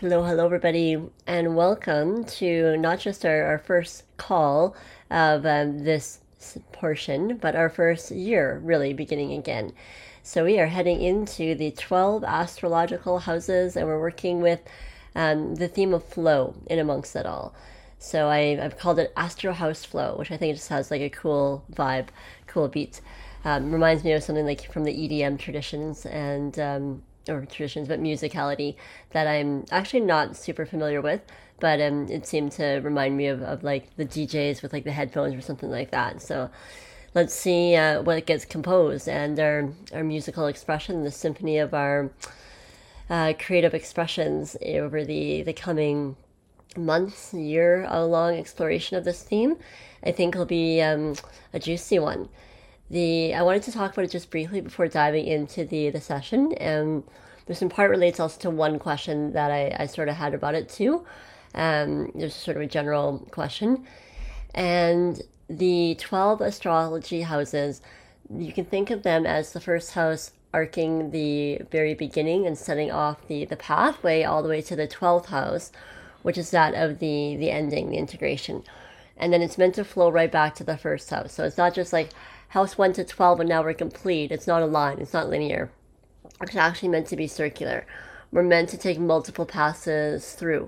Hello, everybody, and welcome to not just our first call of this portion, but our first year really beginning again. So, we are heading into the 12 astrological houses, and we're working with the theme of flow in amongst it all. So, I've called it Astro House Flow, which I think just has like a cool vibe, cool beat. Reminds me of something like from the EDM traditions and or traditions, but musicality that I'm actually not super familiar with. But it seemed to remind me of like the DJs with like the headphones or something like that. So let's see what gets composed and our musical expression, the symphony of our creative expressions over the coming months, year long exploration of this theme. I think will be a juicy one. I wanted to talk about it just briefly before diving into the session, and there's some part relates also to one question that I sort of had about it too. There's sort of a general question, and the 12 astrology houses, you can think of them as the first house arcing the very beginning and setting off the pathway all the way to the 12th house, which is that of the ending, the integration. And then it's meant to flow right back to the first house. So it's not just like house 1 to 12 and now we're complete. It's not a line, it's not linear. It's actually meant to be circular. We're meant to take multiple passes through.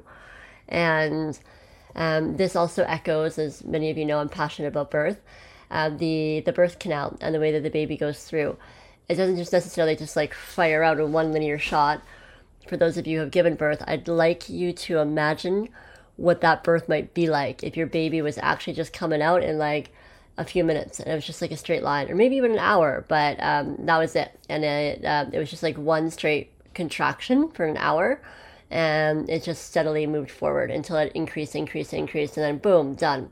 And this also echoes, as many of you know, I'm passionate about birth, the birth canal and the way that the baby goes through. It doesn't just necessarily just like fire out in one linear shot. For those of you who have given birth, I'd like you to imagine what that birth might be like if your baby was actually just coming out in like a few minutes and it was just like a straight line, or maybe even an hour, but that was it. And it was just like one straight contraction for an hour, and it just steadily moved forward until it increased, and then boom, done.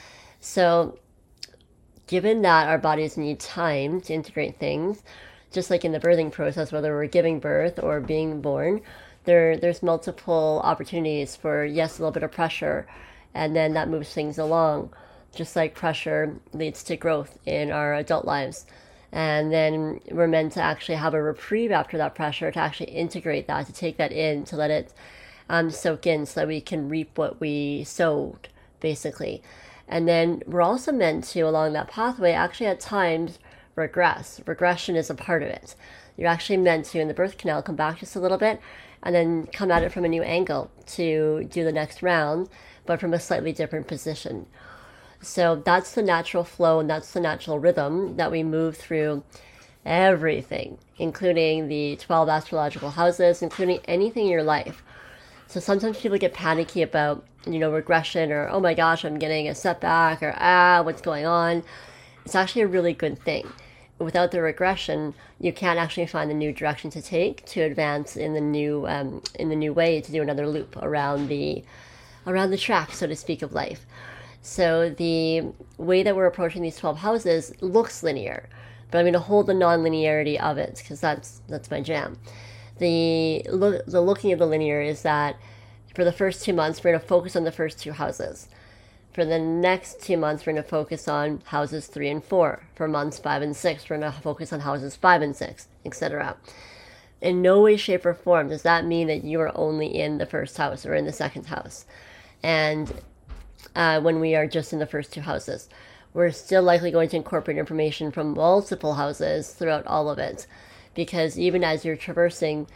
So given that our bodies need time to integrate things, just like in the birthing process, whether we're giving birth or being born, there's multiple opportunities for, yes, a little bit of pressure, and then that moves things along. Just like pressure leads to growth in our adult lives. And then we're meant to actually have a reprieve after that pressure, to actually integrate that, to take that in, to let it soak in so that we can reap what we sowed, basically. And then we're also meant to, along that pathway, actually at times regress. Regression is a part of it. You're actually meant to, in the birth canal, come back just a little bit and then come at it from a new angle to do the next round, but from a slightly different position. So that's the natural flow, and that's the natural rhythm that we move through everything, including the 12 astrological houses, including anything in your life. So sometimes people get panicky about, regression, or, oh my gosh, I'm getting a setback, or, what's going on? It's actually a really good thing. Without the regression, you can't actually find the new direction to take to advance in the new way, to do another loop around the track, so to speak, of life. So the way that we're approaching these 12 houses looks linear, but I'm going to hold the non-linearity of it because that's my jam. The looking of the linear is that for the first 2 months, we're going to focus on the first two houses. For the next 2 months, we're going to focus on houses 3 and 4. For months 5 and 6, we're going to focus on houses 5 and 6, etc. In no way, shape, or form does that mean that you are only in the first house or in the second house. And when we are just in the first two houses, we're still likely going to incorporate information from multiple houses throughout all of it. Because even as you're traversing,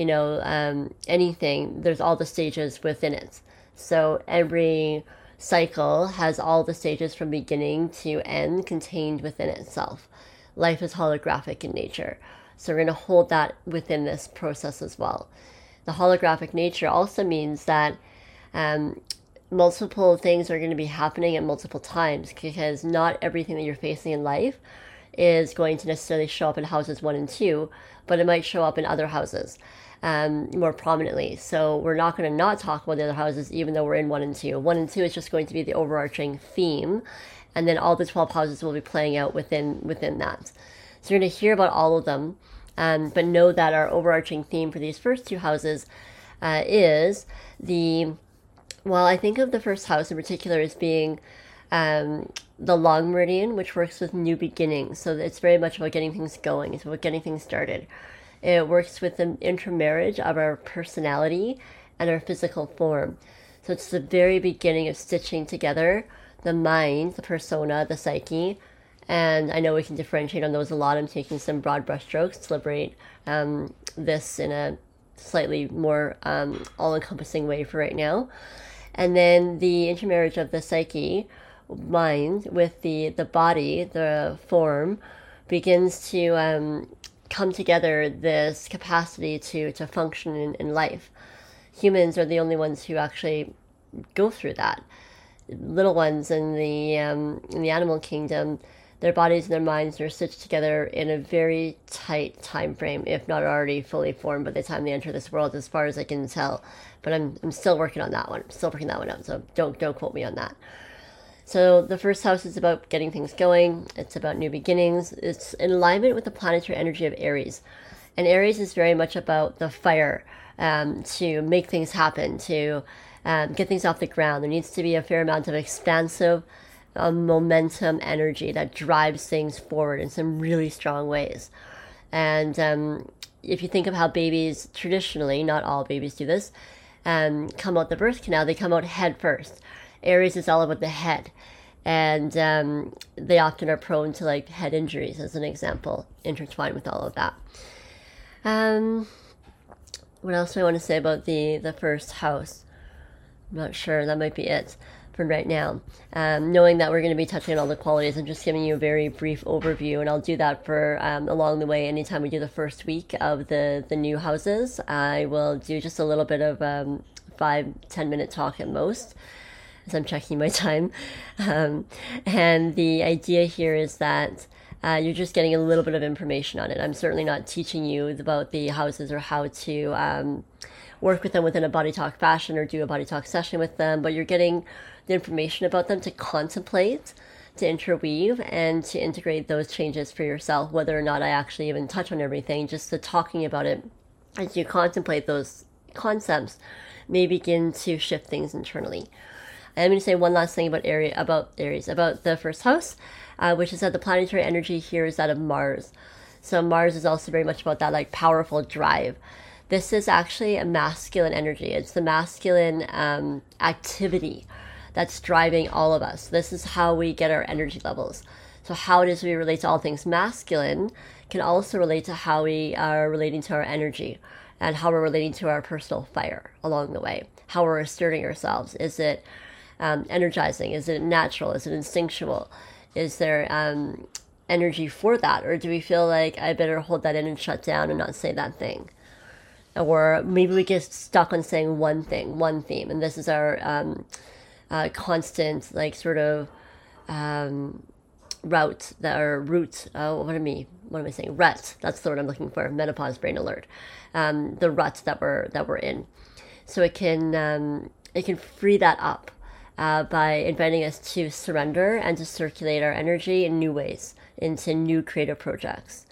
anything, there's all the stages within it. So every cycle has all the stages from beginning to end contained within itself. Life is holographic in nature. So we're going to hold that within this process as well. The holographic nature also means that multiple things are going to be happening at multiple times, because not everything that you're facing in life is going to necessarily show up in houses 1 and 2, but it might show up in other houses more prominently. So we're not going to not talk about the other houses, even though we're in 1 and 2. 1 and 2 is just going to be the overarching theme, and then all the 12 houses will be playing out within that. So you're going to hear about all of them, but know that our overarching theme for these first two houses is I think of the first house in particular as being the long meridian, which works with new beginnings. So it's very much about getting things going. It's about getting things started. It works with the intermarriage of our personality and our physical form. So it's the very beginning of stitching together the mind, the persona, the psyche. And I know we can differentiate on those a lot. I'm taking some broad brushstrokes to liberate this in a slightly more all-encompassing way for right now. And then the intermarriage of the psyche, mind, with the body, the form, begins to come together this capacity to function in life. Humans are the only ones who actually go through that. Little ones in the animal kingdom, their bodies and their minds are stitched together in a very tight time frame, if not already fully formed by the time they enter this world, as far as I can tell. But I'm still working on that one. I'm still working that one out, so don't quote me on that. So the first house is about getting things going. It's about new beginnings. It's in alignment with the planetary energy of Aries. And Aries is very much about the fire, to make things happen, to get things off the ground. There needs to be a fair amount of expansive momentum energy that drives things forward in some really strong ways. And if you think of how babies traditionally, not all babies do this, come out the birth canal, they come out head first. Aries is all about the head. And they often are prone to like head injuries, as an example, intertwined with all of that. What else do I want to say about the first house? I'm not sure. That might be it for right now. Knowing that we're going to be touching on all the qualities, I'm just giving you a very brief overview, and I'll do that for along the way. Anytime we do the first week of the new houses, I will do just a little bit of 5-10 minute talk at most, as I'm checking my time. And the idea here is that you're just getting a little bit of information on it. I'm certainly not teaching you about the houses or how to work with them within a body talk fashion or do a body talk session with them, but you're getting the information about them to contemplate, to interweave, and to integrate those changes for yourself, whether or not I actually even touch on everything. Just the talking about it as you contemplate those concepts may begin to shift things internally. I'm going to say one last thing about Aries, about the first house, which is that the planetary energy here is that of Mars. So Mars is also very much about that like powerful drive. This is actually a masculine energy. It's the masculine activity that's driving all of us. This is how we get our energy levels. So how it is we relate to all things masculine can also relate to how we are relating to our energy and how we're relating to our personal fire along the way. How we're asserting ourselves. Is it energizing? Is it natural? Is it instinctual? Is there energy for that? Or do we feel like I better hold that in and shut down and not say that thing? Or maybe we get stuck on saying one thing, one theme. And this is our constant, like, sort of rut. What am I saying? Rut. That's the word I'm looking for. Menopause brain alert. The rut that we're in. So it can free that up by inviting us to surrender and to circulate our energy in new ways into new creative projects.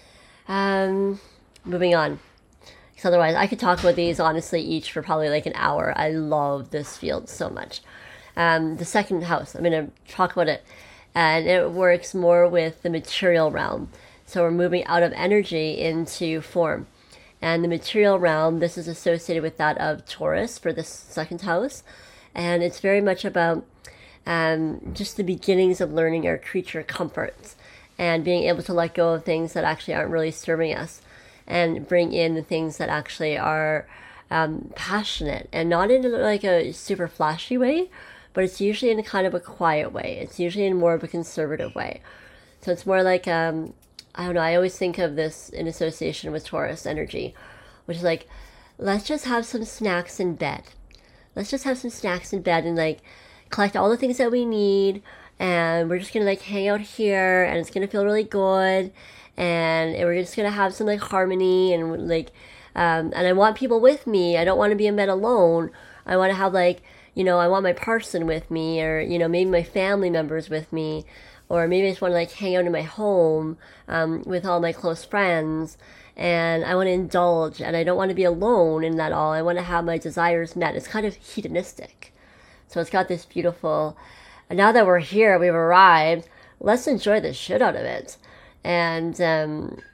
Moving on. Because otherwise, I could talk about these honestly each for probably like an hour. I love this field so much. The second house, I'm going to talk about it. And it works more with the material realm. So we're moving out of energy into form. And the material realm, this is associated with that of Taurus for this second house. And it's very much about just the beginnings of learning our creature comforts and being able to let go of things that actually aren't really serving us and bring in the things that actually are passionate, and not in like a super flashy way, but it's usually in a kind of a quiet way. It's usually in more of a conservative way. So it's more like, I don't know, I always think of this in association with Taurus energy, which is like, let's just have some snacks in bed. Let's just have some snacks in bed and like collect all the things that we need, and we're just gonna like hang out here, and it's gonna feel really good, and we're just gonna have some like harmony, and like and I want people with me. I don't want to be in bed alone. I want to have like, I want my person with me, or maybe my family members with me, or maybe I just want to like hang out in my home with all my close friends, and I want to indulge, and I don't want to be alone in that all. I want to have my desires met. It's kind of hedonistic. So it's got this beautiful, now that we're here, we've arrived, let's enjoy the shit out of it. And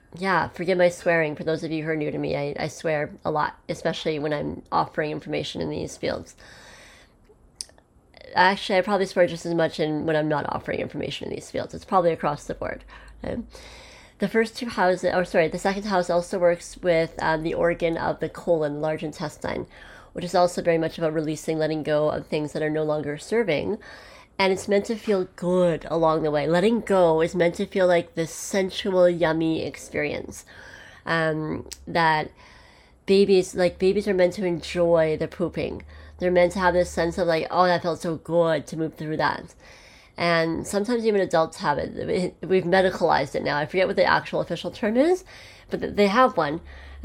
Yeah, forgive my swearing. For those of you who are new to me, I swear a lot, especially when I'm offering information in these fields. Actually, I probably swear just as much when I'm not offering information in these fields. It's probably across the board. The first two houses, or sorry, the second house also works with the organ of the colon, large intestine, which is also very much about releasing, letting go of things that are no longer serving. And it's meant to feel good along the way. Letting go is meant to feel like this sensual, yummy experience. That babies are meant to enjoy the pooping. They're meant to have this sense of like, oh, that felt so good to move through that. And sometimes even adults have it. We've medicalized it now. I forget what the actual official term is, but they have one.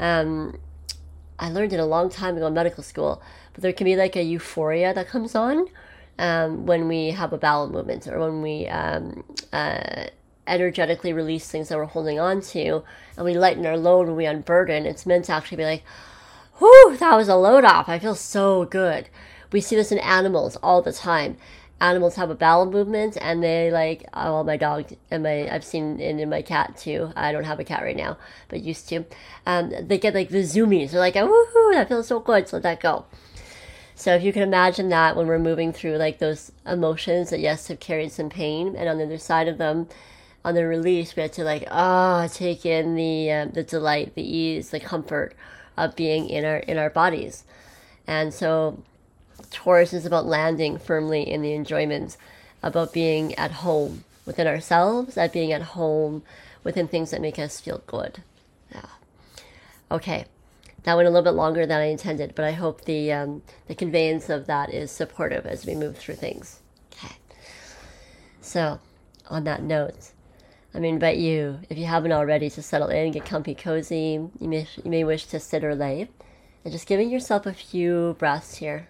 I learned it a long time ago in medical school. But there can be like a euphoria that comes on when we have a bowel movement, or when we energetically release things that we're holding on to, and we lighten our load when we unburden. It's meant to actually be like, whew, that was a load off. I feel so good. We see this in animals all the time. Animals have a bowel movement, and they like, oh, my dog and I've seen it in my cat too. I don't have a cat right now, but used to. They get like the zoomies. They're like, oh, woohoo, that feels so good, so let that go. So if you can imagine that when we're moving through like those emotions that, yes, have carried some pain, and on the other side of them, on the release, we have to like, take in the delight, the ease, the comfort of being in our bodies. And so Taurus is about landing firmly in the enjoyment, about being at home within ourselves, at being at home within things that make us feel good. Yeah. Okay. That went a little bit longer than I intended, but I hope the conveyance of that is supportive as we move through things. Okay. So, on that note, I'm going to invite you, if you haven't already, to settle in, get comfy, cozy. You may wish to sit or lay, and just giving yourself a few breaths here.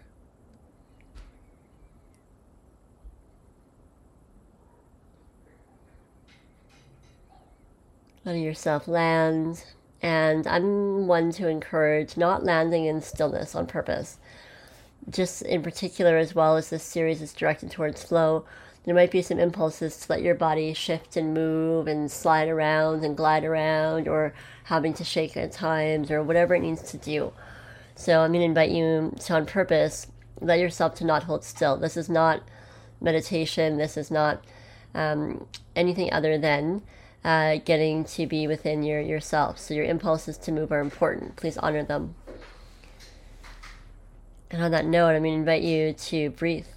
Letting yourself land. And I'm one to encourage not landing in stillness on purpose. Just in particular, as well as this series is directed towards flow, there might be some impulses to let your body shift and move and slide around and glide around, or having to shake at times, or whatever it needs to do. So I'm going to invite you to, on purpose, let yourself to not hold still. This is not meditation. This is not anything other than getting to be within yourself. So your impulses to move are important. Please honor them. And on that note, I'm going to invite you to breathe.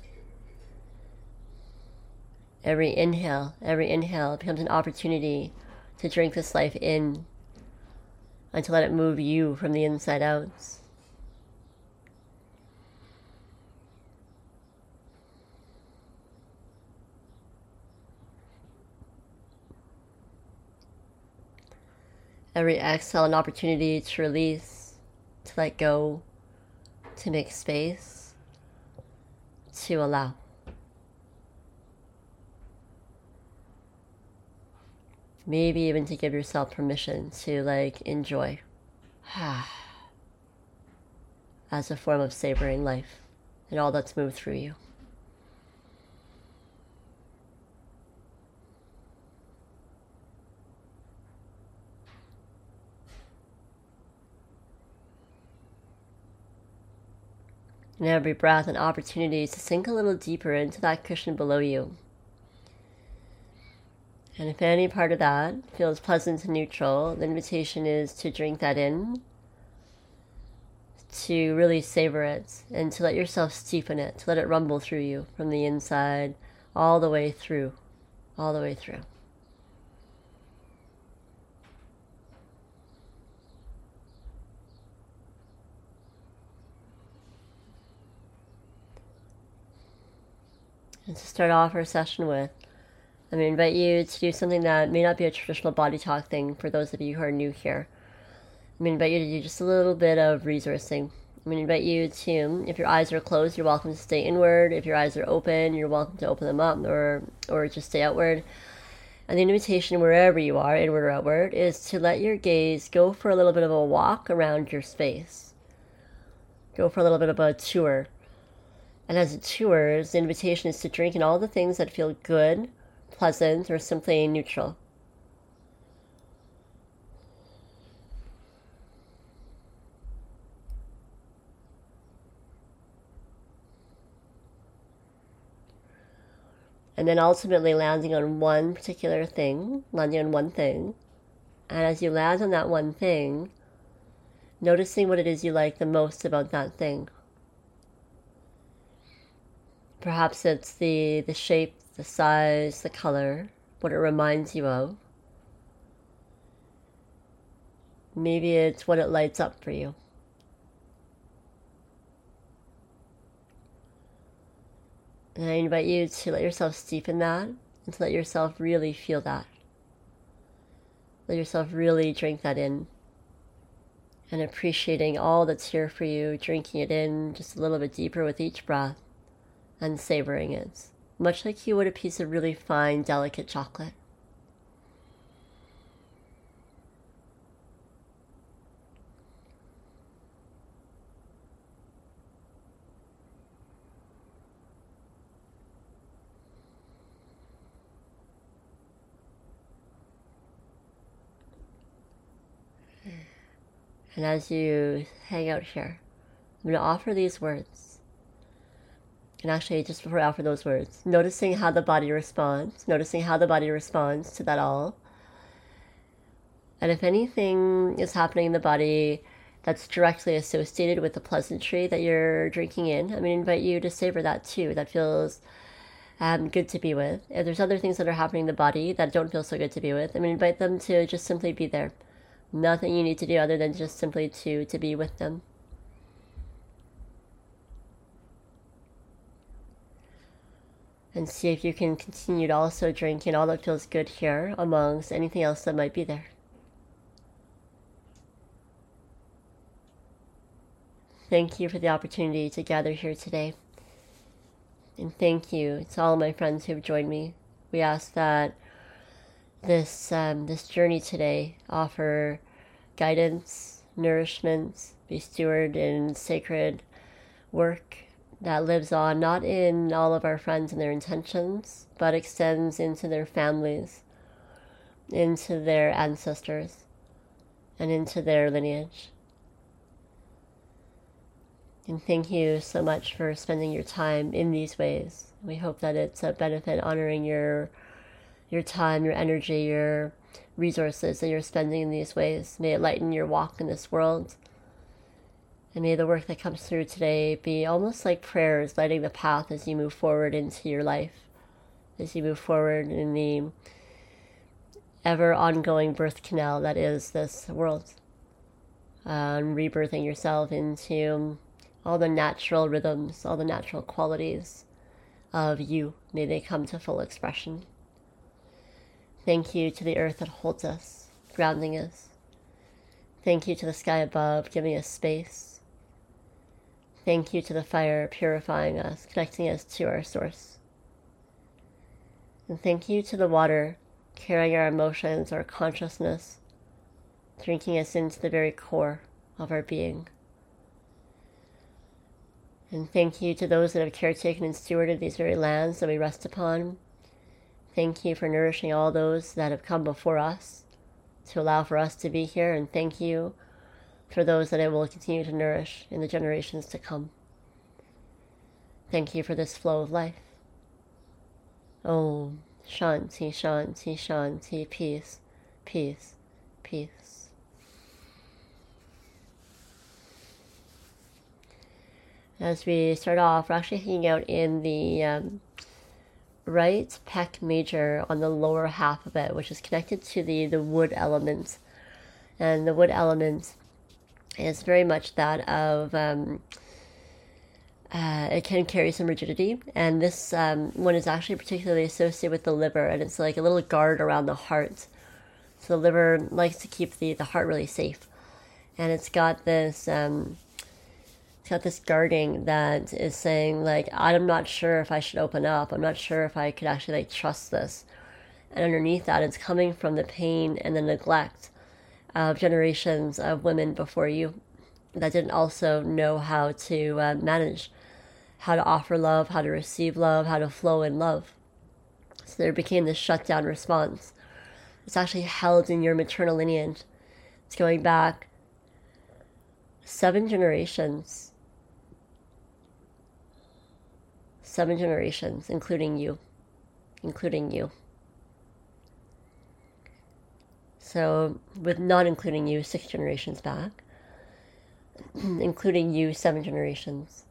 Every inhale becomes an opportunity to drink this life in, and to let it move you from the inside out. Every exhale, an opportunity to release, to let go, to make space, to allow. Maybe even to give yourself permission to like enjoy as a form of savoring life and all that's moved through you. And every breath, an opportunity to sink a little deeper into that cushion below you. And if any part of that feels pleasant and neutral, the invitation is to drink that in, to really savor it, and to let yourself steep in it, to let it rumble through you from the inside all the way through, all the way through. And to start off our session with, I'm going to invite you to do something that may not be a traditional body talk thing for those of you who are new here. I'm going to invite you to do just a little bit of resourcing. I'm going to invite you to, if your eyes are closed, you're welcome to stay inward. If your eyes are open, you're welcome to open them up, or just stay outward. And the invitation, wherever you are, inward or outward, is to let your gaze go for a little bit of a walk around your space. Go for a little bit of a tour. And as it tours, the invitation is to drink in all the things that feel good, pleasant, or simply neutral. And then ultimately landing on one particular thing, landing on one thing. And as you land on that one thing, noticing what it is you like the most about that thing. Perhaps it's the shape, the size, the color, what it reminds you of. Maybe it's what it lights up for you. And I invite you to let yourself steep in that and to let yourself really feel that. Let yourself really drink that in. And appreciating all that's here for you, drinking it in just a little bit deeper with each breath and savoring it, much like you would a piece of really fine, delicate chocolate. And as you hang out here, I'm going to offer these words. And actually, just before I offer those words, noticing how the body responds to that all. And if anything is happening in the body that's directly associated with the pleasantry that you're drinking in, I'm going to invite you to savor that too. That feels good to be with. If there's other things that are happening in the body that don't feel so good to be with, I'm going to invite them to just simply be there. Nothing you need to do other than just simply to be with them. And see if you can continue to also drink in all that feels good here amongst anything else that might be there. Thank you for the opportunity to gather here today. And thank you to all my friends who have joined me. We ask that this journey today offer guidance, nourishment, be steward in sacred work that lives on, not in all of our friends and their intentions, but extends into their families, into their ancestors, and into their lineage. And thank you so much for spending your time in these ways. We hope that it's a benefit honoring your time, your energy, your resources that you're spending in these ways. May it lighten your walk in this world. And may the work that comes through today be almost like prayers, lighting the path as you move forward into your life, as you move forward in the ever ongoing birth canal that is this world. Rebirthing yourself into all the natural rhythms, all the natural qualities of you. May they come to full expression. Thank you to the earth that holds us, grounding us. Thank you to the sky above, giving us space. Thank you to the fire, purifying us, connecting us to our source. And thank you to the water, carrying our emotions, our consciousness, drinking us into the very core of our being. And thank you to those that have caretaken and stewarded these very lands that we rest upon. Thank you for nourishing all those that have come before us to allow for us to be here. And thank you for those that it will continue to nourish in the generations to come. Thank you for this flow of life. Om Shanti, Shanti, Shanti, peace, peace, peace. As we start off, we're actually hanging out in the right pec major on the lower half of it, which is connected to the wood element. And the wood element is very much that of, it can carry some rigidity. And this one is actually particularly associated with the liver, and it's like a little guard around the heart. So the liver likes to keep the heart really safe. And it's got this guarding that is saying, like, I'm not sure if I should open up. I'm not sure if I could actually trust this. And underneath that, it's coming from the pain and the neglect of generations of women before you that didn't also know how to manage, how to offer love, how to receive love, how to flow in love. So there became this shutdown response. It's actually held in your maternal lineage. It's going back 7 generations. 7 generations, including you. including you. So with not including you 6 generations back, including you 7 generations.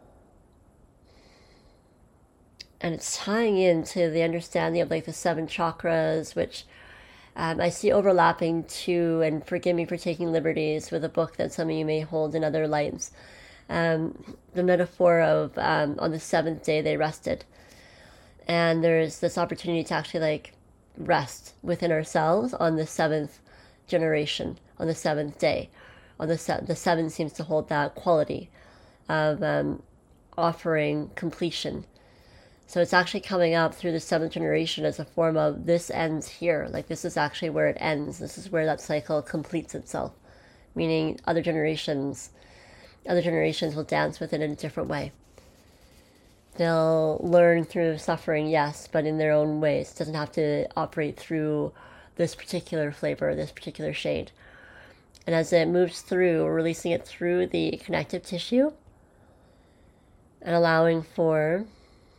And it's tying into the understanding of like the 7 chakras, which I see overlapping to, and forgive me for taking liberties with a book that some of you may hold in other lights, the metaphor of on the 7th day they rested. And there's this opportunity to actually like rest within ourselves on the 7th generation, on the 7th day. On the 7 seems to hold that quality of offering completion. So it's actually coming up through the 7th generation as a form of this ends here. Like this is actually where it ends. This is where that cycle completes itself. Meaning other generations will dance with it in a different way. They'll learn through suffering, yes, but in their own ways. It doesn't have to operate through this particular flavor, this particular shade. And as it moves through, we're releasing it through the connective tissue and allowing for,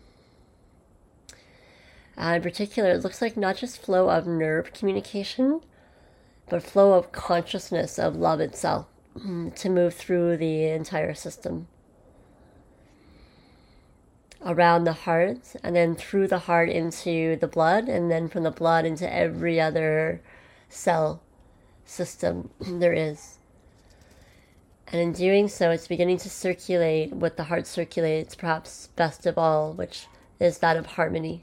in particular, it looks like not just flow of nerve communication, but flow of consciousness of love itself to move through the entire system. Around the heart, and then through the heart into the blood, and then from the blood into every other cell system there is. And in doing so, it's beginning to circulate what the heart circulates perhaps best of all, which is that of harmony.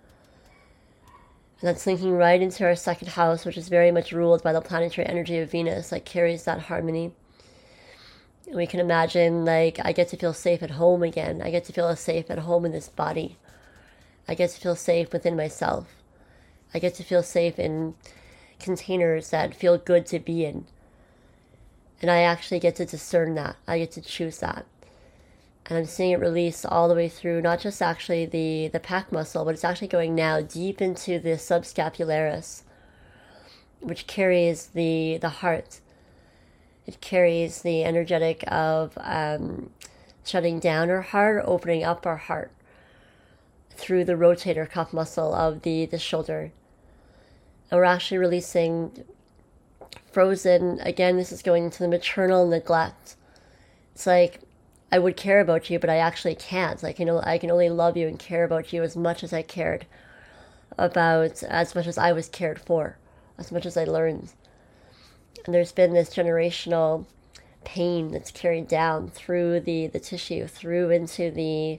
And that's linking right into our 2nd house, which is very much ruled by the planetary energy of Venus that carries that harmony. And we can imagine, like, I get to feel safe at home again. I get to feel safe at home in this body. I get to feel safe within myself. I get to feel safe in containers that feel good to be in. And I actually get to discern that. I get to choose that. And I'm seeing it release all the way through, not just actually the pec muscle, but it's actually going now deep into the subscapularis, which carries the heart. It carries the energetic of shutting down our heart, or opening up our heart through the rotator cuff muscle of the shoulder. And we're actually releasing frozen, again, this is going into the maternal neglect. It's like, I would care about you, but I actually can't. Like, you know, I can only love you and care about you as much as I cared about, as much as I was cared for, as much as I learned. And there's been this generational pain that's carried down through the tissue, through into the,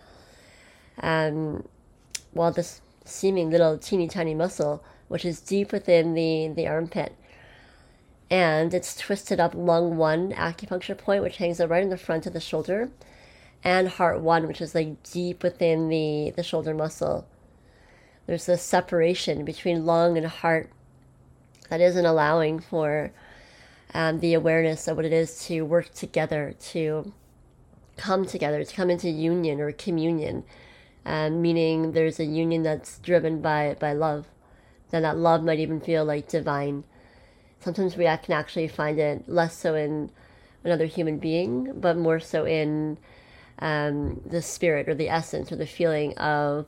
this seeming little teeny tiny muscle, which is deep within the armpit. And it's twisted up lung 1 acupuncture point, which hangs right in the front of the shoulder, and heart 1, which is like deep within the shoulder muscle. There's this separation between lung and heart that isn't allowing for the awareness of what it is to work together, to come together, to come into union or communion, meaning there's a union that's driven by love. Then that love might even feel like divine. Sometimes we can actually find it less so in another human being, but more so in the spirit or the essence or the feeling of,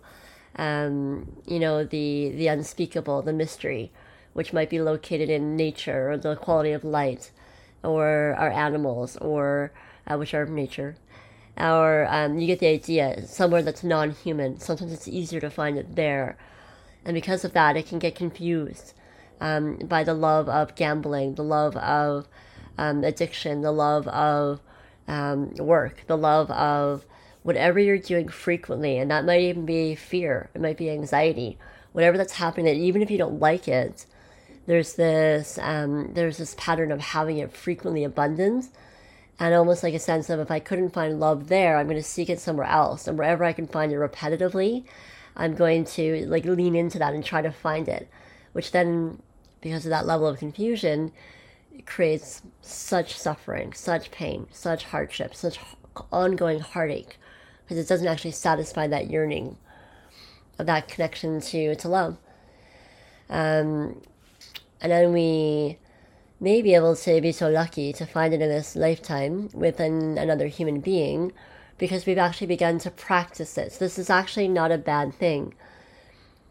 the unspeakable, the mystery, which might be located in nature or the quality of light or our animals or which are nature. Or you get the idea, somewhere that's non-human. Sometimes it's easier to find it there. And because of that, it can get confused by the love of gambling, the love of addiction, the love of work, the love of whatever you're doing frequently. And that might even be fear. It might be anxiety. Whatever that's happening, that even if you don't like it, there's this pattern of having it frequently abundant, and almost like a sense of, if I couldn't find love there, I'm going to seek it somewhere else. And wherever I can find it repetitively, I'm going to like lean into that and try to find it, which then, because of that level of confusion, it creates such suffering, such pain, such hardship, such ongoing heartache, because it doesn't actually satisfy that yearning of that connection to love. And then we may be able to be so lucky to find it in this lifetime with another human being, because we've actually begun to practice it. So this is actually not a bad thing.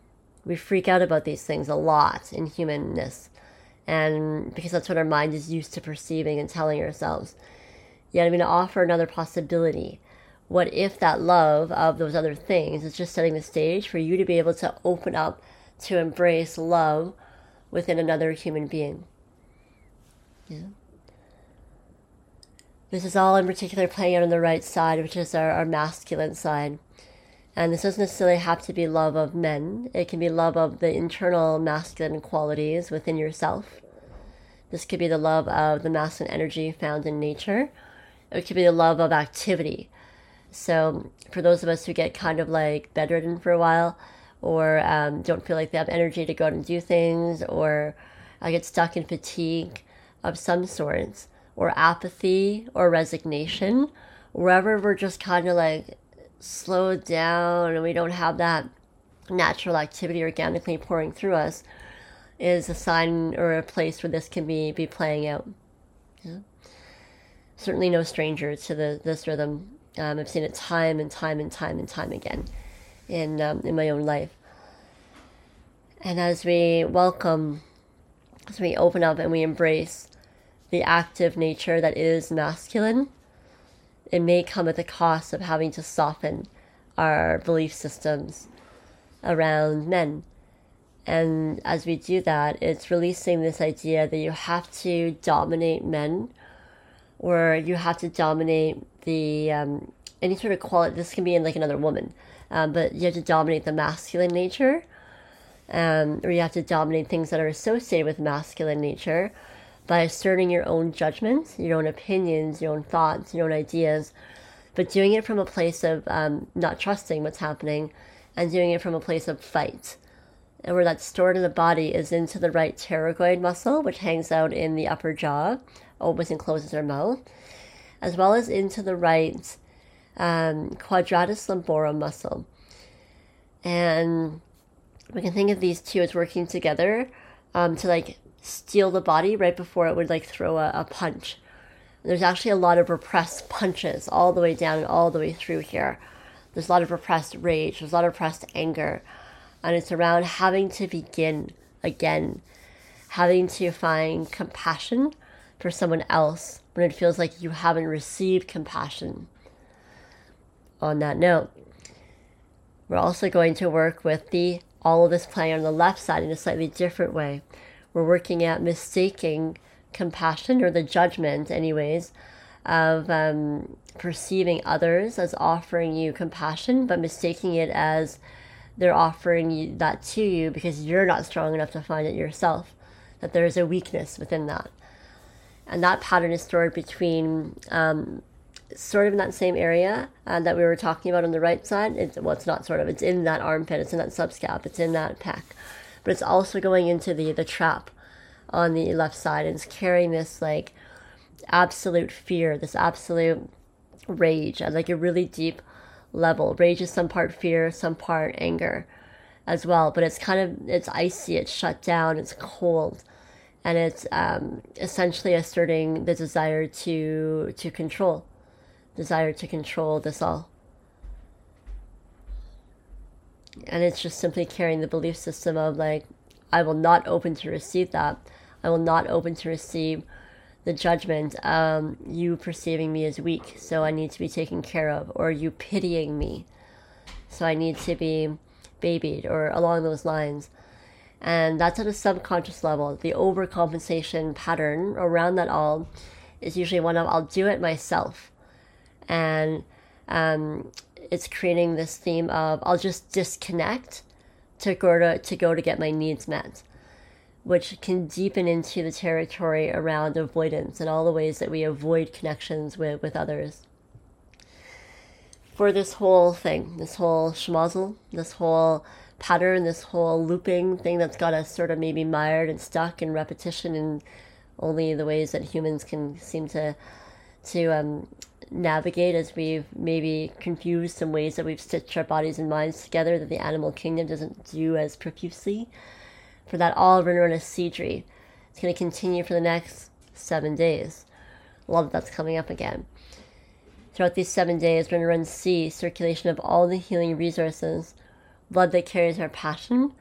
We freak out about these things a lot in humanness, and because that's what our mind is used to perceiving and telling ourselves. Yet I'm going to offer another possibility. What if that love of those other things is just setting the stage for you to be able to open up to embrace love within another human being? Yeah. This is all in particular playing out on the right side, which is our masculine side. And this doesn't necessarily have to be love of men. It can be love of the internal masculine qualities within yourself. This could be the love of the masculine energy found in nature. It could be the love of activity. So for those of us who get kind of like bedridden for a while, or don't feel like they have energy to go out and do things, or get stuck in fatigue of some sorts, or apathy or resignation, wherever we're just kind of like slowed down and we don't have that natural activity organically pouring through us, is a sign or a place where this can be playing out. Yeah. Certainly no stranger to this rhythm. I've seen it time and time and time and time again in my own life. And as we open up and we embrace the active nature that is masculine, it may come at the cost of having to soften our belief systems around men. And as we do that, it's releasing this idea that you have to dominate men, or you have to dominate the any sort of quality. This can be in like another woman, but you have to dominate the masculine nature, or you have to dominate things that are associated with masculine nature by asserting your own judgments, your own opinions, your own thoughts, your own ideas, but doing it from a place of not trusting what's happening, and doing it from a place of fight. And where that's stored in the body is into the right pterygoid muscle, which hangs out in the upper jaw, opens and closes our mouth, as well as into the right quadratus lumborum muscle. And we can think of these two as working together to like steel the body right before it would like throw a punch. There's actually a lot of repressed punches all the way down and all the way through here. There's a lot of repressed rage, there's a lot of repressed anger. And it's around having to begin again, having to find compassion for someone else when it feels like you haven't received compassion. On that note, we're also going to work with all of this playing on the left side in a slightly different way. We're working at mistaking compassion, or the judgment anyways, of perceiving others as offering you compassion, but mistaking it as they're offering you that to you because you're not strong enough to find it yourself, that there is a weakness within that. And that pattern is stored between sort of in that same area that we were talking about on the right side. It's not sort of, it's in that armpit, it's in that subscap, it's in that pec, but it's also going into the trap on the left side, and it's carrying this like absolute fear, this absolute rage at like a really deep level. Rage is some part fear, some part anger as well, but it's icy, it's shut down, it's cold, and it's essentially asserting the desire to control this all. And it's just simply carrying the belief system of like, I will not open to receive that. I will not open to receive the judgment, you perceiving me as weak, so I need to be taken care of, or you pitying me, so I need to be babied, or along those lines. And that's at a subconscious level. The overcompensation pattern around that all is usually one of, I'll do it myself. And it's creating this theme of, I'll just disconnect to go to get my needs met, which can deepen into the territory around avoidance and all the ways that we avoid connections with others. For this whole thing, this whole schmozzle, this whole pattern, this whole looping thing that's got us sort of maybe mired and stuck in repetition in only the ways that humans can seem to navigate, as we've maybe confused some ways that we've stitched our bodies and minds together that the animal kingdom doesn't do as profusely. For that all, we're going to run a Seedry. It's going to continue for the next 7 days. A lot of that's coming up again. Throughout these 7 days, we're going to run C, circulation of all the healing resources, blood that carries our passion,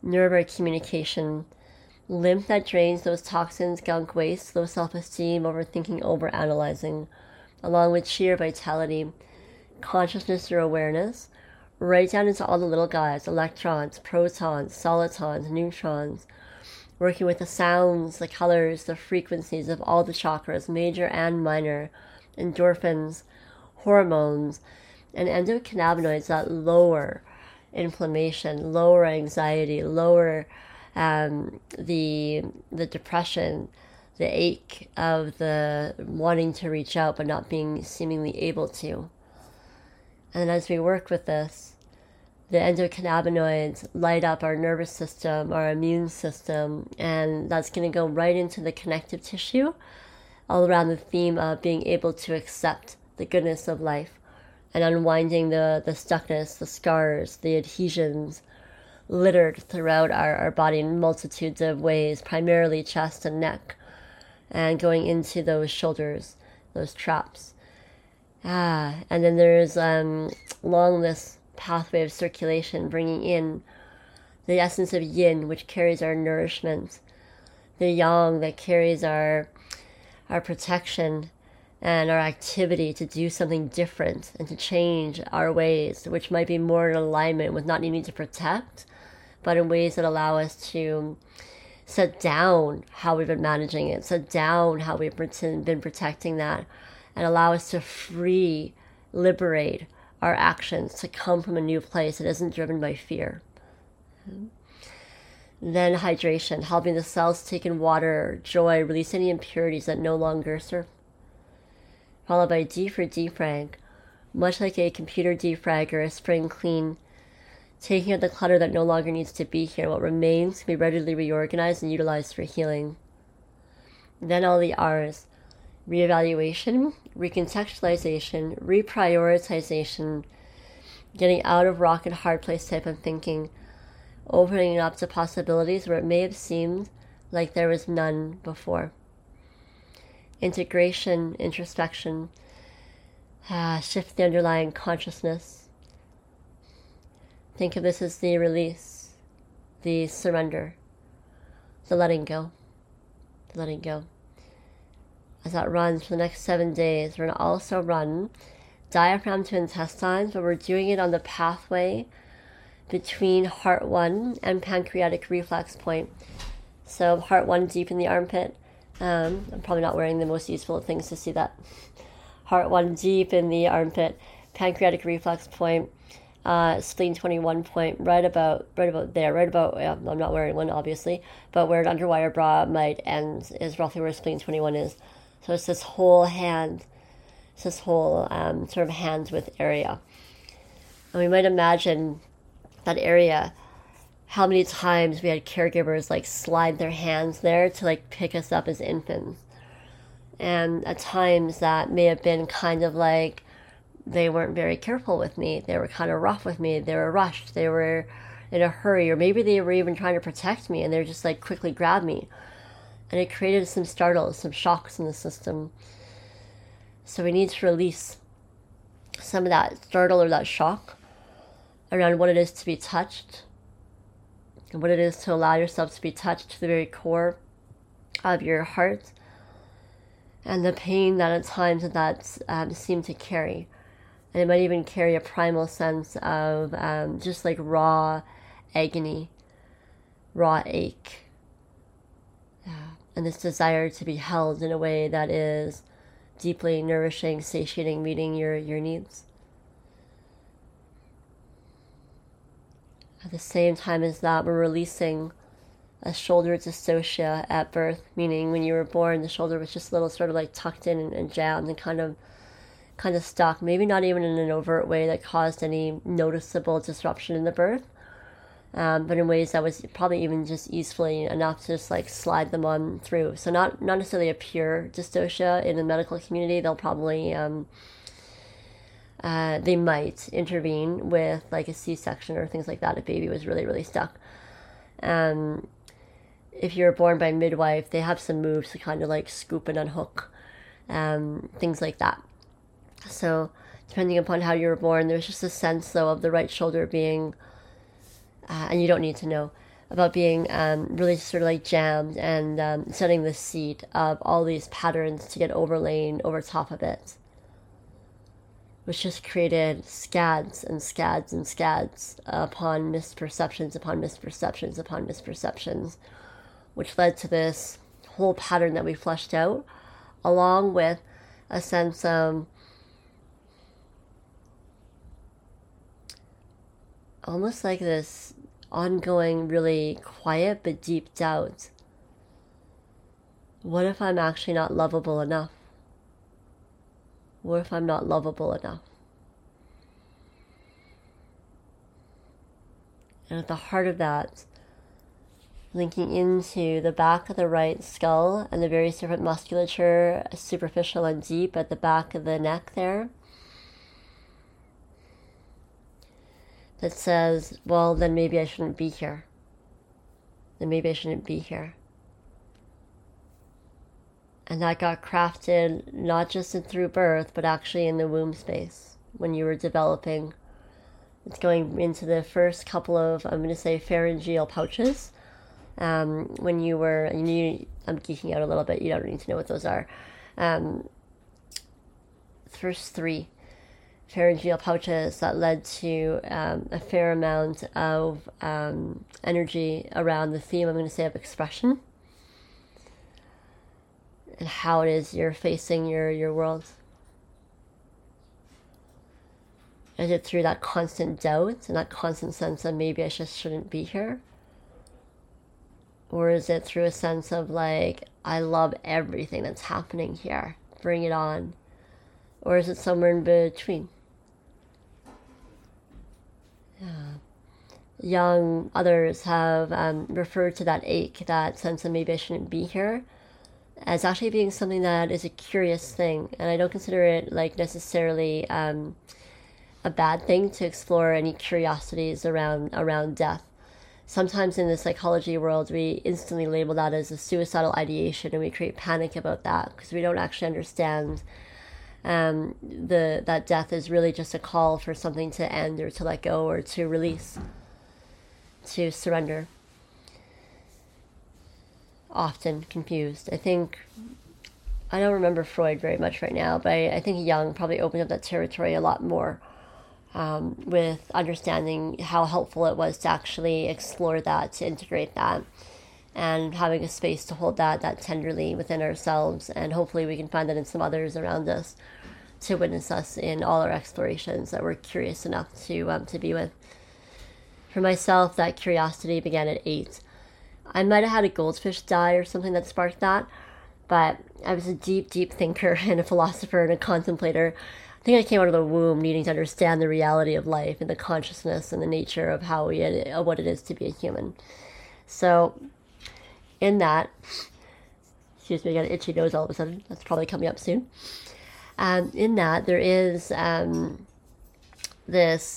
nerve communication, lymph that drains those toxins, gunk, waste, low self-esteem, overthinking, overanalyzing, along with sheer vitality, consciousness or awareness, right down into all the little guys, electrons, protons, solitons, neutrons, working with the sounds, the colors, the frequencies of all the chakras, major and minor, endorphins, hormones, and endocannabinoids that lower inflammation, lower anxiety, lower the depression, the ache of the wanting to reach out but not being seemingly able to. And as we work with this, the endocannabinoids light up our nervous system, our immune system, and that's going to go right into the connective tissue, all around the theme of being able to accept the goodness of life and unwinding the stuckness, the scars, the adhesions littered throughout our body in multitudes of ways, primarily chest and neck, and going into those shoulders, those traps. And then there's along this pathway of circulation, bringing in the essence of yin, which carries our nourishment, the yang that carries our protection and our activity to do something different and to change our ways, which might be more in alignment with not needing to protect, but in ways that allow us to set down how we've been managing it, set down how we've been protecting that, and allow us to liberate our actions to come from a new place that isn't driven by fear. Then hydration, helping the cells take in water, joy, release any impurities that no longer serve. Followed by D for defrag, much like a computer defrag or a spring clean, taking out the clutter that no longer needs to be here. What remains can be readily reorganized and utilized for healing. Then all the R's, reevaluation, recontextualization, reprioritization, getting out of rock and hard place type of thinking, opening up to possibilities where it may have seemed like there was none before. Integration, introspection, shift the underlying consciousness. Think of this as the release, the surrender, the letting go, the letting go. As that runs for the next 7 days, we're going to also run diaphragm to intestines, but we're doing it on the pathway between heart 1 and pancreatic reflex point. So heart 1 deep in the armpit. I'm probably not wearing the most useful of things to see that. Heart 1 deep in the armpit, pancreatic reflex point, spleen 21 point, right about there, I'm not wearing one obviously, but where an underwire bra might end is roughly where spleen 21 is. So it's this whole hand, it's this whole sort of hands with area. And we might imagine that area, how many times we had caregivers like slide their hands there to like pick us up as infants. And at times that may have been kind of like they weren't very careful with me. They were kind of rough with me. They were rushed. They were in a hurry, or maybe they were even trying to protect me and they're just like quickly grab me. And it created some startles, some shocks in the system. So we need to release some of that startle or that shock around what it is to be touched, and what it is to allow yourself to be touched to the very core of your heart, and the pain that at times that seem to carry. And it might even carry a primal sense of just like raw agony, raw ache, and this desire to be held in a way that is deeply nourishing, satiating, meeting your needs. At the same time as that, we're releasing a shoulder dystocia at birth, meaning when you were born, the shoulder was just a little sort of like tucked in and jammed and kind of stuck, maybe not even in an overt way that caused any noticeable disruption in the birth, but in ways that was probably even just easily enough to just like slide them on through. So not necessarily a pure dystocia in the medical community. They'll probably they might intervene with like a C-section or things like that if baby was really, really stuck. If you're born by midwife, they have some moves to kind of like scoop and unhook, things like that. So depending upon how you were born, there's just a sense though of the right shoulder being, and you don't need to know, about being really sort of like jammed and setting the seed of all these patterns to get overlain over top of it, which just created scads and scads and scads upon misperceptions upon misperceptions upon misperceptions, which led to this whole pattern that we fleshed out, along with a sense of almost like this ongoing, really quiet but deep doubt. What if I'm actually not lovable enough? What if I'm not lovable enough? And at the heart of that, linking into the back of the right skull and the various different musculature, superficial and deep at the back of the neck there, that says, well, then maybe I shouldn't be here. Then maybe I shouldn't be here. And that got crafted not just through birth, but actually in the womb space when you were developing. It's going into the first couple of, I'm going to say, pharyngeal pouches. When you were, I'm geeking out a little bit, you don't need to know what those are. First 3 pharyngeal pouches that led to a fair amount of energy around the theme, I'm going to say, of expression and how it is you're facing your world. Is it through that constant doubt and that constant sense of maybe I just shouldn't be here? Or is it through a sense of like, I love everything that's happening here, bring it on? Or is it somewhere in between? Young others have referred to that ache, that sense of maybe I shouldn't be here, as actually being something that is a curious thing. And I don't consider it like necessarily a bad thing to explore any curiosities around death. Sometimes in the psychology world, we instantly label that as a suicidal ideation, and we create panic about that because we don't actually understand that death is really just a call for something to end or to let go or to release, to surrender. Often confused. I don't remember Freud very much right now, but I think Jung probably opened up that territory a lot more with understanding how helpful it was to actually explore that, to integrate that, and having a space to hold that tenderly within ourselves. And hopefully we can find that in some others around us to witness us in all our explorations that we're curious enough to be with. For myself, that curiosity began at 8. I might have had a goldfish die or something that sparked that, but I was a deep, deep thinker and a philosopher and a contemplator. I think I came out of the womb needing to understand the reality of life and the consciousness and the nature of what it is to be a human. So in that, excuse me, I got an itchy nose all of a sudden. That's probably coming up soon. In that, there is this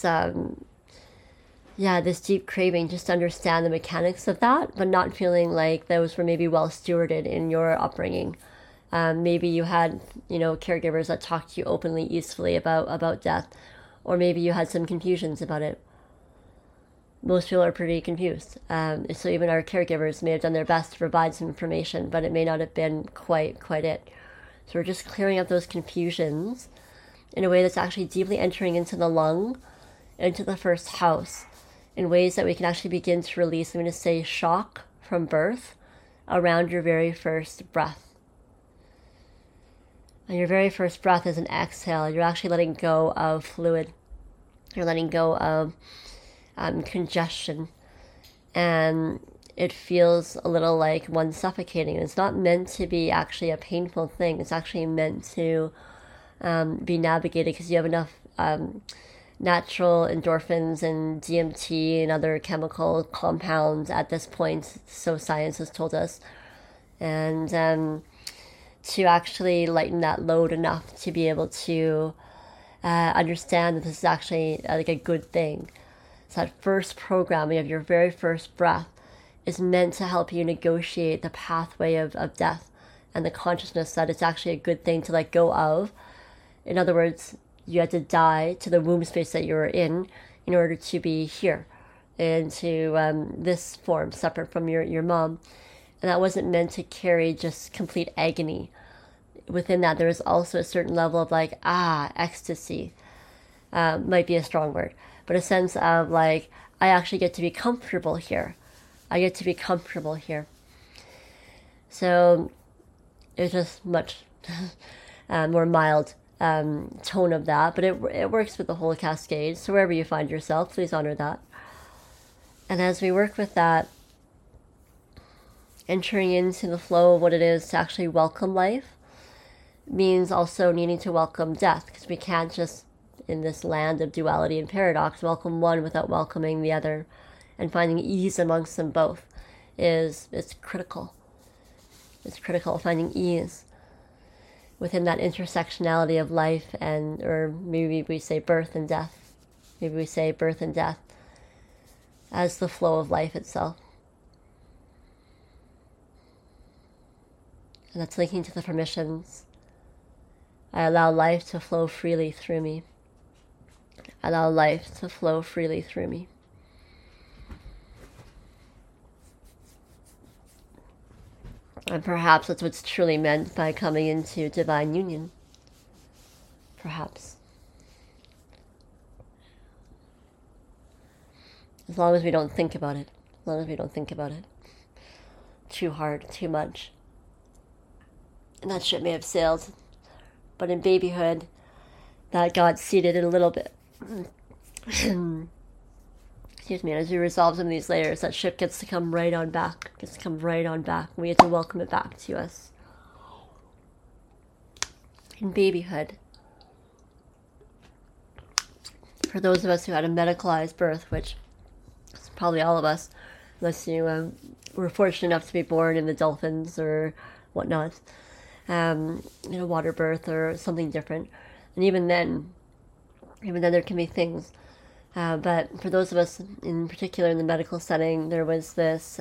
deep craving just to understand the mechanics of that, but not feeling like those were maybe well stewarded in your upbringing. Maybe you had, caregivers that talked to you openly, easily about death, or maybe you had some confusions about it. Most people are pretty confused. So even our caregivers may have done their best to provide some information, but it may not have been quite it. So we're just clearing up those confusions in a way that's actually deeply entering into the lung, into the first house, in ways that we can actually begin to release, I'm going to say, shock from birth around your very first breath. And your very first breath is an exhale. You're actually letting go of fluid. You're letting go of congestion. And it feels a little like one suffocating. It's not meant to be actually a painful thing. It's actually meant to be navigated because you have enough natural endorphins and DMT and other chemical compounds at this point, so science has told us. And to actually lighten that load enough to be able to understand that this is actually like a good thing. So that first programming of your very first breath is meant to help you negotiate the pathway of death and the consciousness that it's actually a good thing to let go of. In other words, you had to die to the womb space that you were in order to be here. into this form, separate from your mom. And that wasn't meant to carry just complete agony. Within that, there was also a certain level of like, ecstasy. Might be a strong word, but a sense of like, I actually get to be comfortable here. I get to be comfortable here. So it's just much more mild tone of that, but it works with the whole cascade. So wherever you find yourself, please honor that. And as we work with that, entering into the flow of what it is to actually welcome life means also needing to welcome death, because we can't just, in this land of duality and paradox, welcome one without welcoming the other. And finding ease amongst them both is critical. It's critical, finding ease within that intersectionality of life, and, or maybe we say birth and death. Maybe we say birth and death as the flow of life itself. And that's linking to the permissions. I allow life to flow freely through me. I allow life to flow freely through me. And perhaps that's what's truly meant by coming into divine union. Perhaps. As long as we don't think about it. As long as we don't think about it. Too hard, too much. And that ship may have sailed. But in babyhood, that got seeded in a little bit. Excuse me, as we resolve some of these layers, that ship gets to come right on back. Gets to come right on back. We get to welcome it back to us. In babyhood. For those of us who had a medicalized birth, which is probably all of us, unless you were fortunate enough to be born in the dolphins or whatnot, water birth or something different. And even then there can be things. But for those of us, in particular in the medical setting, there was this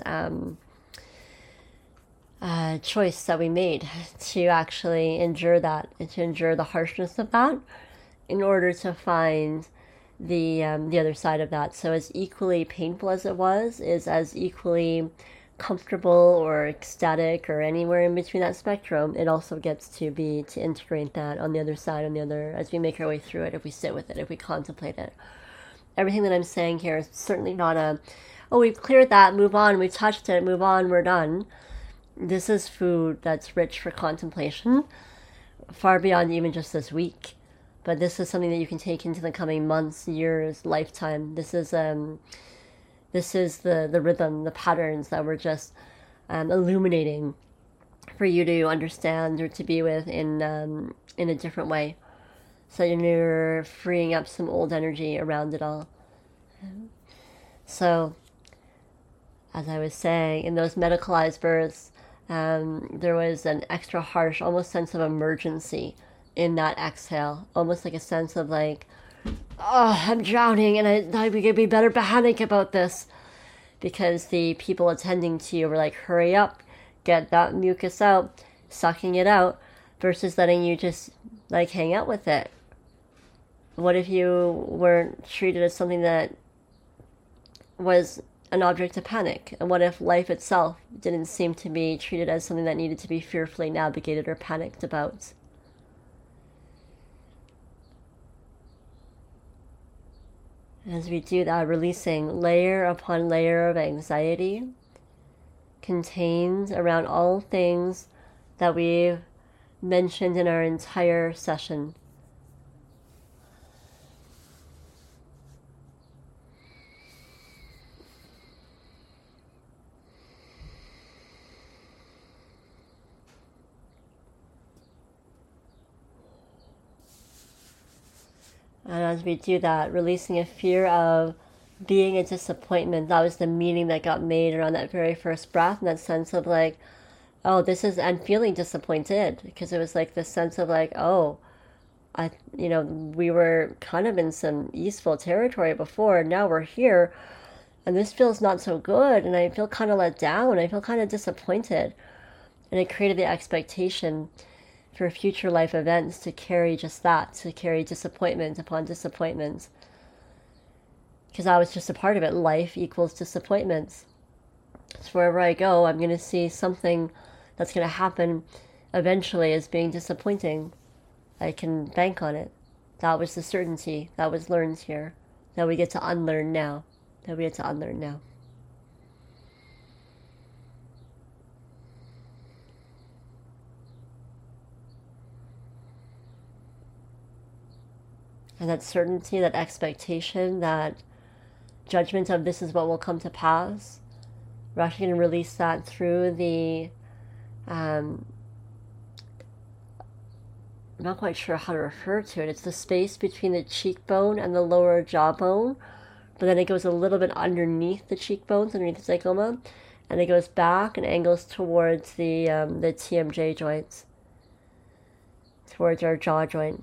choice that we made to actually endure that, and to endure the harshness of that, in order to find the other side of that. So as equally painful as it was, is as equally comfortable or ecstatic or anywhere in between that spectrum, it also gets to be to integrate that on the other side, as we make our way through it, if we sit with it, if we contemplate it. Everything that I'm saying here is certainly not we've cleared that, move on, we've touched it, move on, we're done. This is food that's rich for contemplation, far beyond even just this week. But this is something that you can take into the coming months, years, lifetime. This is the rhythm, the patterns that we're just illuminating for you to understand or to be with in a different way. So you're freeing up some old energy around it all. So, as I was saying, in those medicalized births, there was an extra harsh, almost sense of emergency in that exhale. Almost like a sense of like, I'm drowning and we could be better panic about this. Because the people attending to you were like, hurry up, get that mucus out, sucking it out, versus letting you just like hang out with it. What if you weren't treated as something that was an object of panic? And what if life itself didn't seem to be treated as something that needed to be fearfully navigated or panicked about? As we do that, releasing layer upon layer of anxiety contained around all things that we've mentioned in our entire session. And as we do that, releasing a fear of being a disappointment. That was the meaning that got made around that very first breath, and that sense of like, I'm feeling disappointed, because it was like this sense of like, we were kind of in some easeful territory before, and now we're here, and this feels not so good, and I feel kind of let down, I feel kind of disappointed. And it created the expectation for future life events to carry just that, to carry disappointment upon disappointment. because I was just a part of it. Life equals disappointments. So wherever I go, I'm going to see something that's going to happen eventually as being disappointing. I can bank on it. That was the certainty that was learned here, that we get to unlearn now. That we get to unlearn now. And that certainty, that expectation, that judgment of this is what will come to pass, we're actually going to release that through the, I'm not quite sure how to refer to it. It's the space between the cheekbone and the lower jawbone, but then it goes a little bit underneath the cheekbones, underneath the zygoma, and it goes back and angles towards the TMJ joints, towards our jaw joint,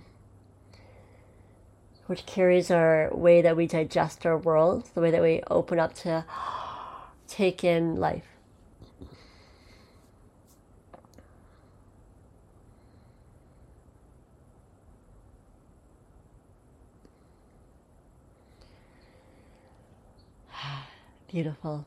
which carries our way that we digest our world, the way that we open up to take in life. Beautiful.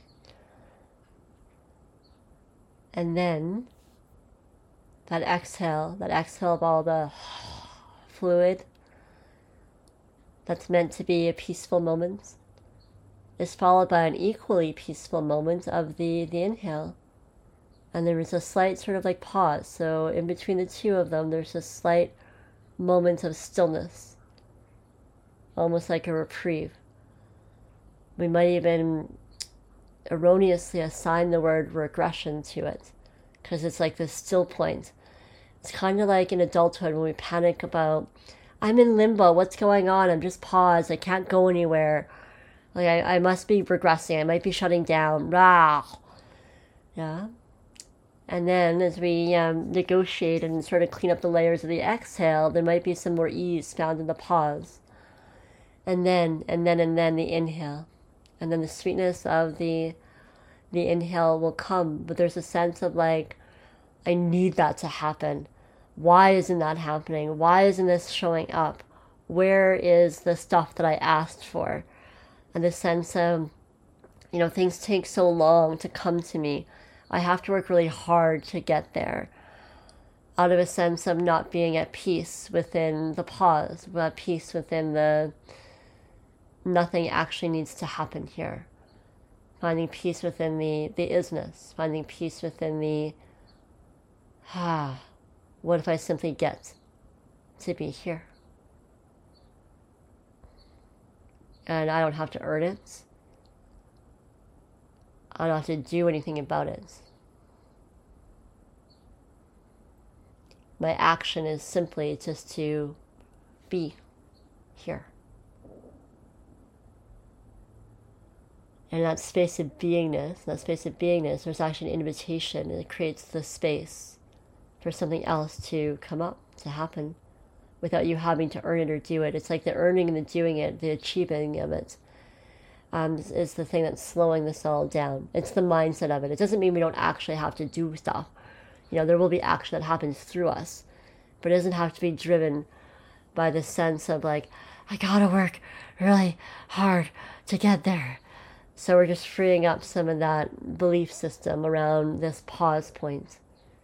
And then that exhale of all the fluid that's meant to be a peaceful moment is followed by an equally peaceful moment of the inhale. And there is a slight sort of like pause. So in between the two of them, there's a slight moment of stillness, almost like a reprieve. We might even erroneously assign the word regression to it, because it's like this still point. It's kind of like in adulthood when we panic about, I'm in limbo, what's going on? I'm just paused, I can't go anywhere. Like I must be regressing, I might be shutting down. Rah. Yeah. And then as we negotiate and sort of clean up the layers of the exhale, there might be some more ease found in the pause. And then the inhale. And then the sweetness of the inhale will come, but there's a sense of like, I need that to happen. Why isn't that happening? Why isn't this showing up? Where is the stuff that I asked for? And the sense of, things take so long to come to me. I have to work really hard to get there. Out of a sense of not being at peace within the pause, at peace within the nothing actually needs to happen here. Finding peace within the isness, finding peace within the, what if I simply get to be here? And I don't have to earn it. I don't have to do anything about it. My action is simply just to be here. And that space of beingness, there's actually an invitation, and it creates the space for something else to come up, to happen, without you having to earn it or do it. It's like the earning and the doing it, the achieving of it, is the thing that's slowing this all down. It's the mindset of it. It doesn't mean we don't actually have to do stuff. There will be action that happens through us, but it doesn't have to be driven by the sense of like, I gotta work really hard to get there. So we're just freeing up some of that belief system around this pause point.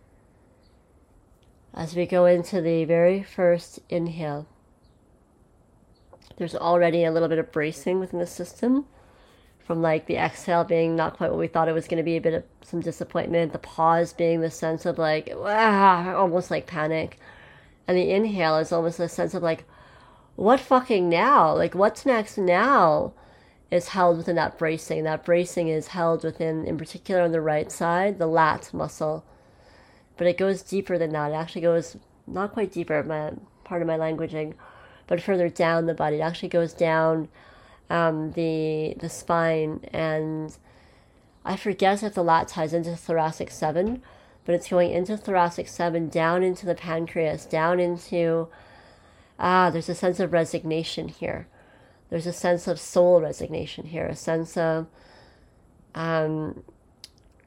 As we go into the very first inhale, there's already a little bit of bracing within the system, from like the exhale being not quite what we thought it was going to be, a bit of some disappointment, the pause being the sense of like, almost like panic, and the inhale is almost a sense of like, what fucking now? Like, what's next now? Is held within that bracing. That bracing is held within, in particular on the right side, the lat muscle. But it goes deeper than that. It actually goes, not quite deeper, part of my languaging, but further down the body. It actually goes down the spine, and I forget if the lat ties into thoracic 7, but it's going into thoracic 7, down into the pancreas, down into, there's a sense of resignation here. There's a sense of soul resignation here, a sense of, I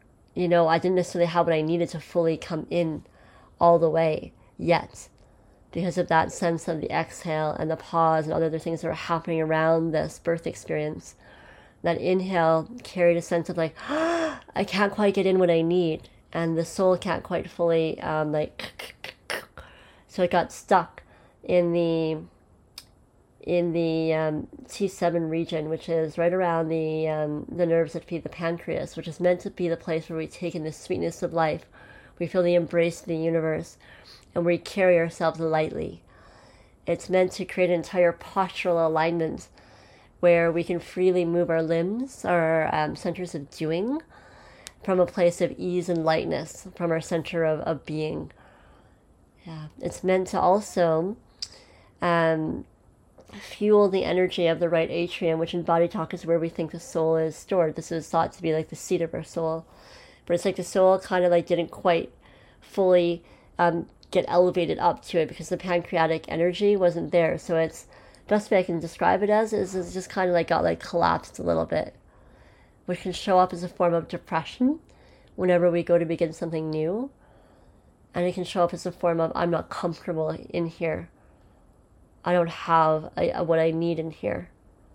didn't necessarily have what I needed to fully come in all the way yet. because of that sense of the exhale and the pause and all the other things that were happening around this birth experience. That inhale carried a sense of like, I can't quite get in what I need, and the soul can't quite fully so it got stuck in the T7 region, which is right around the nerves that feed the pancreas, which is meant to be the place where we take in the sweetness of life. We feel the embrace of the universe, and we carry ourselves lightly. It's meant to create an entire postural alignment where we can freely move our limbs, our centers of doing, from a place of ease and lightness, from our center of being. Yeah. It's meant to also fuel the energy of the right atrium, which in body talk is where we think the soul is stored. This is thought to be like the seat of our soul. But it's like the soul kind of like didn't quite fully get elevated up to it because the pancreatic energy wasn't there. So it's, best way I can describe it as is it's just kind of like got like collapsed a little bit, which can show up as a form of depression whenever we go to begin something new. And it can show up as a form of, I'm not comfortable in here. I don't have what I need in here.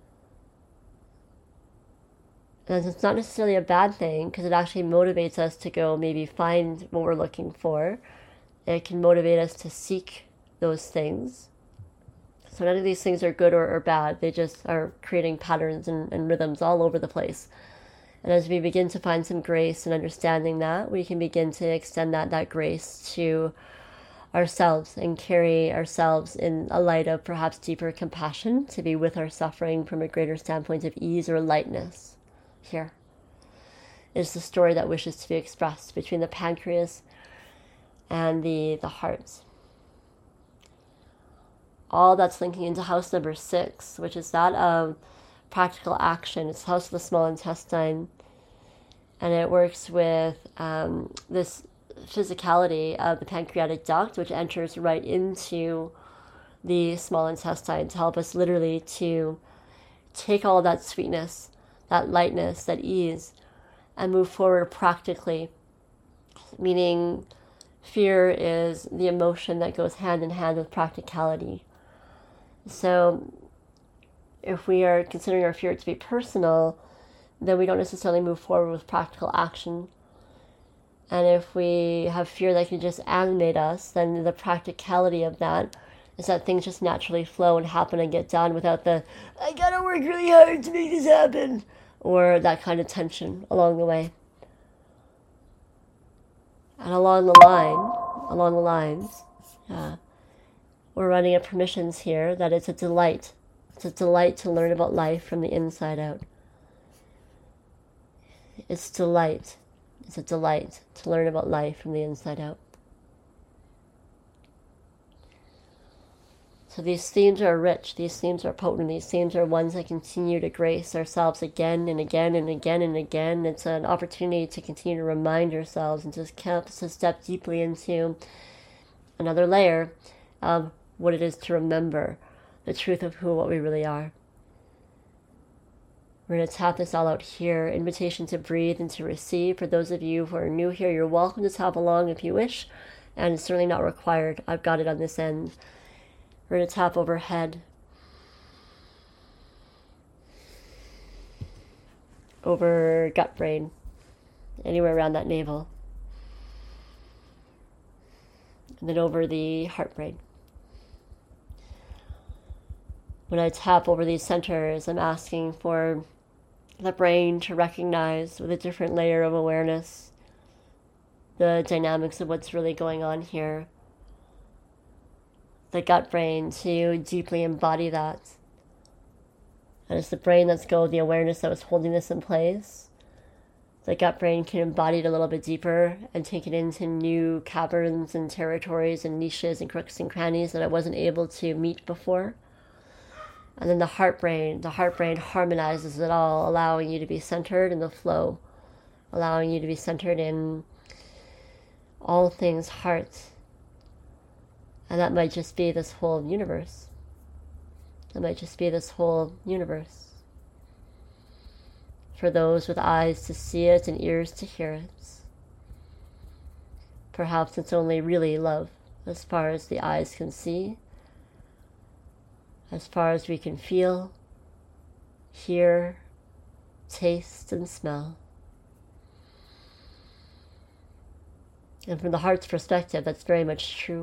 And it's not necessarily a bad thing, because it actually motivates us to go maybe find what we're looking for. It can motivate us to seek those things. So none of these things are good or bad. They just are creating patterns and rhythms all over the place. And as we begin to find some grace and understanding that, we can begin to extend that grace to ourselves and carry ourselves in a light of perhaps deeper compassion, to be with our suffering from a greater standpoint of ease or lightness. Here is the story that wishes to be expressed between the pancreas and the heart. All that's linking into house number 6, which is that of practical action. It's house of the small intestine, and it works with this physicality of the pancreatic duct, which enters right into the small intestine to help us literally to take all that sweetness, that lightness, that ease, and move forward practically. Meaning, fear is the emotion that goes hand in hand with practicality. So if we are considering our fear to be personal, then we don't necessarily move forward with practical action. And if we have fear that can just animate us, then the practicality of that is that things just naturally flow and happen and get done without the, I gotta work really hard to make this happen, or that kind of tension along the way. And along the lines, we're running at permissions here that it's a delight. It's a delight to learn about life from the inside out. It's a delight to learn about life from the inside out. So these themes are rich, these themes are potent, these themes are ones that continue to grace ourselves again and again and again and again. It's an opportunity to continue to remind ourselves and just to step deeply into another layer of what it is to remember the truth of what we really are. We're going to tap this all out here. Invitation to breathe and to receive. For those of you who are new here, you're welcome to tap along if you wish, and it's certainly not required. I've got it on this end. We're going to tap overhead, over gut brain, anywhere around that navel, and then over the heart brain. When I tap over these centers, I'm asking for the brain to recognize with a different layer of awareness the dynamics of what's really going on here. The gut brain to deeply embody that. And it's the brain that's go the awareness that was holding this in place. The gut brain can embody it a little bit deeper and take it into new caverns and territories and niches and crooks and crannies that I wasn't able to meet before. And then the heart brain harmonizes it all, allowing you to be centered in the flow, allowing you to be centered in all things heart. And that might just be this whole universe. That might just be this whole universe. For those with eyes to see it and ears to hear it. Perhaps it's only really love as far as the eyes can see, as far as we can feel, hear, taste, and smell. And from the heart's perspective, that's very much true.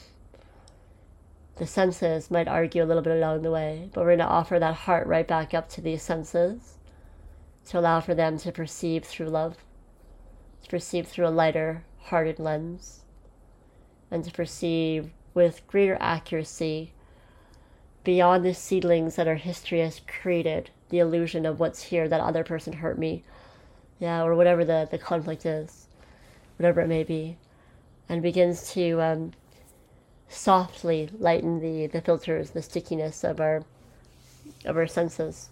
The senses might argue a little bit along the way, but we're going to offer that heart right back up to these senses to allow for them to perceive through love, to perceive through a lighter hearted lens, and to perceive with greater accuracy beyond the seedlings that our history has created, the illusion of what's here, that other person hurt me, or whatever the conflict is, whatever it may be, and begins to softly lighten the filters, the stickiness of our senses.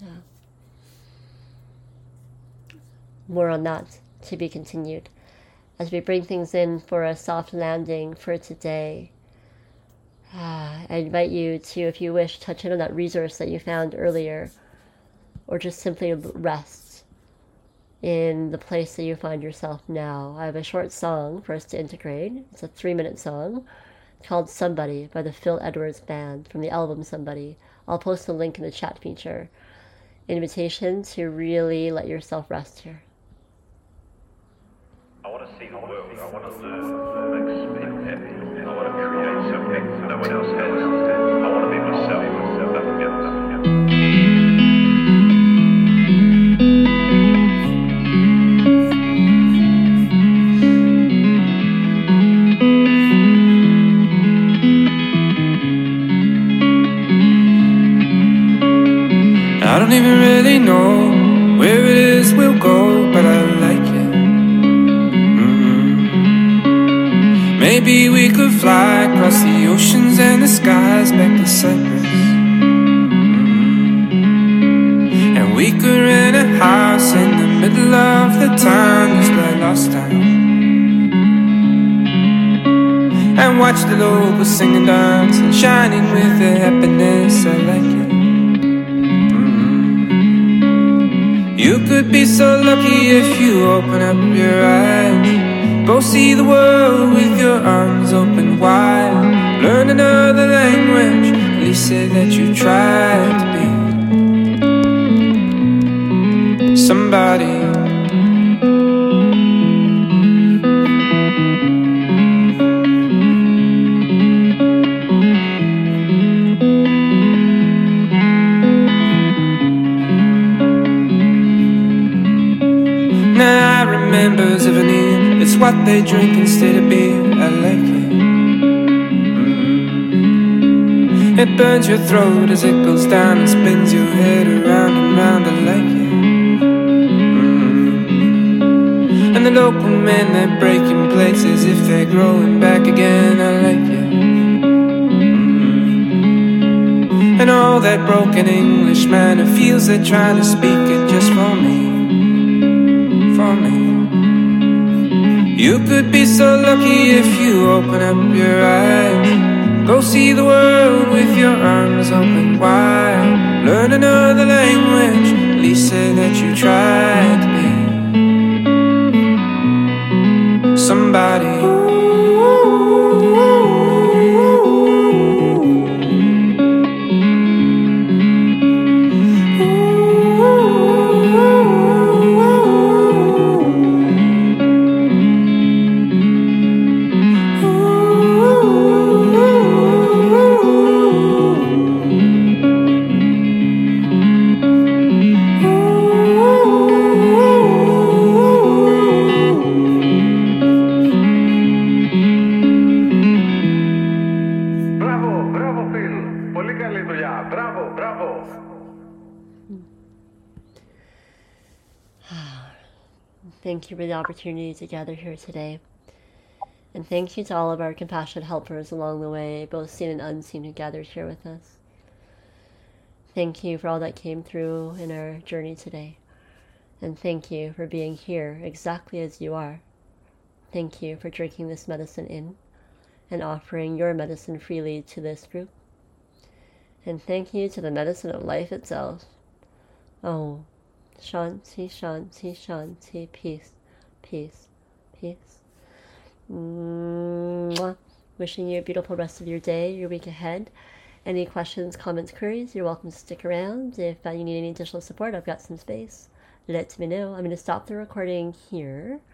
More on that to be continued as we bring things in for a soft landing for today. I invite you to, if you wish, touch in on that resource that you found earlier, or just simply rest in the place that you find yourself now. I have a short song for us to integrate. It's a 3-minute song called Somebody by the Phil Edwards Band from the album Somebody. I'll post a link in the chat feature. Invitation to really let yourself rest here. I want to see the world. I want to learn what makes me happy. I want to create something no one else has. I want to be myself, nothing else. I don't even really know where it is we'll go, but I like it. Maybe we could fly across the oceans and the skies back to Cyprus. And we could rent a house in the middle of the town, just like last time, and watch the locals sing and dance and shining with their happiness. I like it. You could be so lucky if you open up your eyes. Go see the world with your arms open wide. Learn another language, at least say that you tried to be somebody. Now I remember Zivani, it's what they drink instead of beer. I like it. It burns your throat as it goes down and spins your head around and round. I like it. And the local men, they're breaking plates as if they're growing back again. I like it. And all that broken English, man, it feels they're trying to speak it just for me. For me. You could be so lucky if you open up your eyes. Go see the world with your arms open wide. Learn another language, at least say that you tried to be somebody. Thank you for the opportunity to gather here today. And thank you to all of our compassionate helpers along the way, both seen and unseen, who gathered here with us. Thank you for all that came through in our journey today. And thank you for being here exactly as you are. Thank you for drinking this medicine in and offering your medicine freely to this group. And thank you to the medicine of life itself. Oh, Shanti, Shanti, Shanti, peace, peace, peace. Mwah. Wishing you a beautiful rest of your day, your week ahead. Any questions, comments, queries, you're welcome to stick around. If you need any additional support, I've got some space. Let me know. I'm going to stop the recording here.